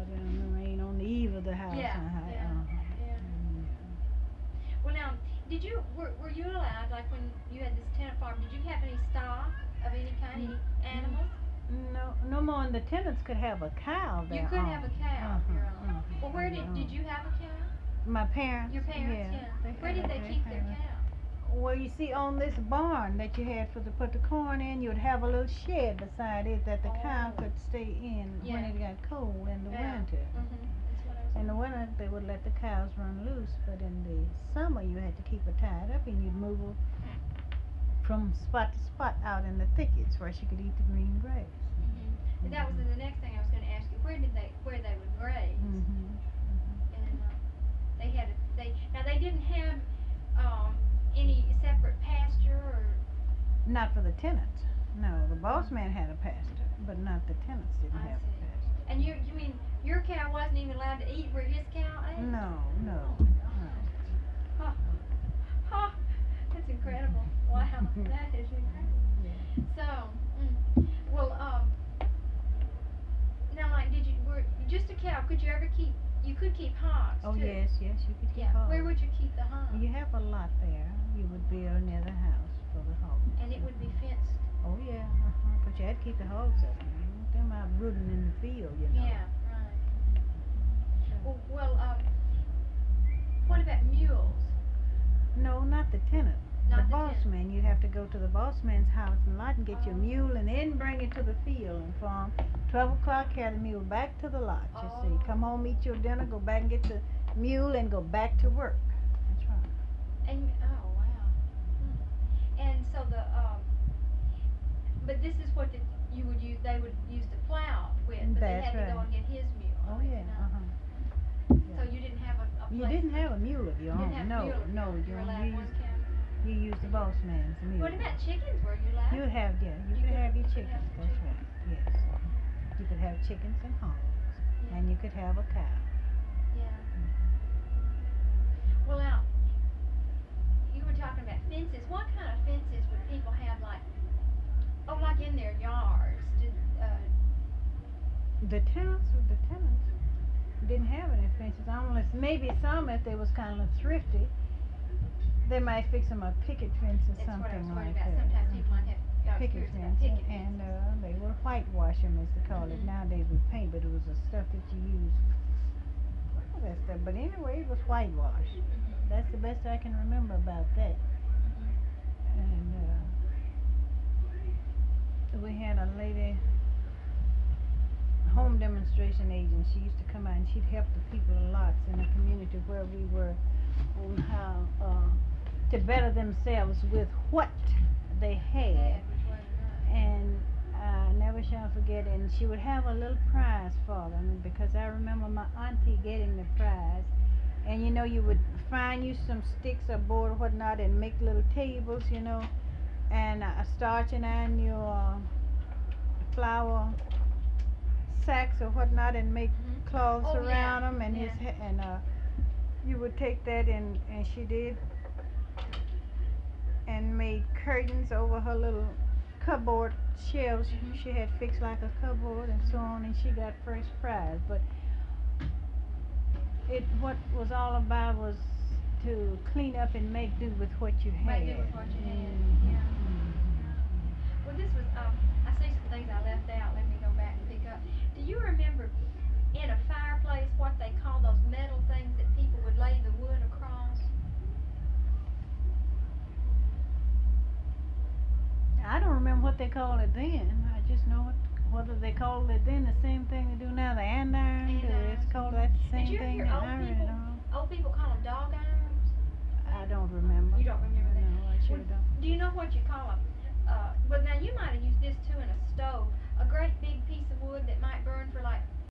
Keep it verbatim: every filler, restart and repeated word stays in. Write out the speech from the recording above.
out in the rain on the eve of the house. Yeah, Uh-huh. yeah, Uh-huh. yeah. Mhm. Well, now, did you were, were you allowed, like when you had this tenant farm? Did you have any stock of any kind, N- any n- animals? No, no more. And the tenants could have a cow of You their could have a own. cow of Uh-huh. your own. Well, Uh-huh. where Of their did did own. you have a cow? My parents, Your parents, yeah, yeah. they Where did had, they they keep their had. cow? Well, you see, on this barn that you had for to put the corn in, you would have a little shed beside it that the cow Oh, could stay in when yeah, it got cold in the yeah. winter. Mhm. That's what I was In the wondering. winter, they would let the cows run loose, but in the summer, you had to keep her tied up and you'd move her from spot to spot out in the thickets where she could eat the green grass. Mhm. And that was Mhm. the next thing I was going to ask you. Where did they where they would graze? Mhm. And uh, they had a, they now they didn't have um any separate pasture or. Not for the tenants. No, the boss Mm. man had a pasture, but not the tenants didn't I have a see. pasture. And you you mean your cow wasn't even allowed to eat where his cow ate? No, no, Oh my no. gosh. Huh. Huh. That's incredible. Wow. That is incredible. Yeah. So, mm, well, um, now, like, did you were just a cow? Could you ever keep? You could keep hogs Oh too. yes, yes, you could keep Yeah. hogs. Where would you keep the hogs? You have a lot there. You would build near the house for the hogs. And it would be fenced. Oh yeah, uh-huh. But you had to keep the hogs up. You don't want them out rooting in the field, you know. Yeah. Right. Well, well, um, what about mules? No, not the tenant. Not the the boss tenant. man. You'd have to go to the boss man's house and lot and get your Oh. mule and then bring it to the field and farm. Twelve o'clock, carry the mule back to the lot. You see, come Oh. home, eat your dinner, go back and get the mule and go back to work. That's right. And oh wow. Hmm. And so the um, but this is what the, you would use. They would use to plow with, but they That's had to go right. and get his mule. Oh I mean, yeah. you know. Uh huh. So you didn't have a, a place. You didn't have a mule of your You own. didn't have no, a mule of your no. own. You were allowed you one used cow. you used the boss man's mule. What about chickens? Were you allowed? You would have yeah. You, You could could- have your you could have chickens. some That's chickens. right. Yes. You could have chickens and hogs, Yeah. and you could have a cow. Yeah. Well, now you were talking about fences. What kind of fences would people have, like, oh, like in their yards? Did uh, The tenants, the tenants didn't have any fences unless maybe some if they was kind of thrifty. They might fix them a picket fence or that's what I was something worried like about. that. Sometimes people might have. I was Picket curious about fence, picket and fences. uh, they would whitewash them as they call it Mhm. nowadays with paint, but it was the stuff that you used. What was that stuff? But anyway, it was whitewash. Mhm. That's the best I can remember about that. Mhm. And uh, we had a lady, home demonstration agent. She used to come out and she'd help the people lots in the community where we were on how uh, to better themselves with what they had. Yeah, which was right. And I never shall forget. And she would have a little prize for them because I remember my auntie getting the prize. And you know, you would find you some sticks or board or whatnot and make little tables, you know, and uh, starching on your uh, flour sacks or whatnot and make Mhm. cloths Oh, around yeah, them and his yeah. he- and uh you would take that and and she did and made curtains over her little cupboard shelves Mhm. she had fixed like a cupboard and so on, and she got first prize. But it what was all about was to clean up and make do with what you had. Make do with what you had. Mhm. Yeah. Mhm. Well, this was, um, I see some things I left out. Let me go back and pick up. Do you remember in a fireplace what they call those metal things that people would lay the wood across? I don't remember what they called it then. I just know what whether they called it then the same thing they do now, the andirons. or Andirons. It's called that the Did same you ever thing hear that old iron people, on. old people call them dog irons? I don't remember. You don't remember that? No, I sure Well, don't. do you know what you call a, uh, well now you might have used this too in a stove, a great big piece of wood that might burn for like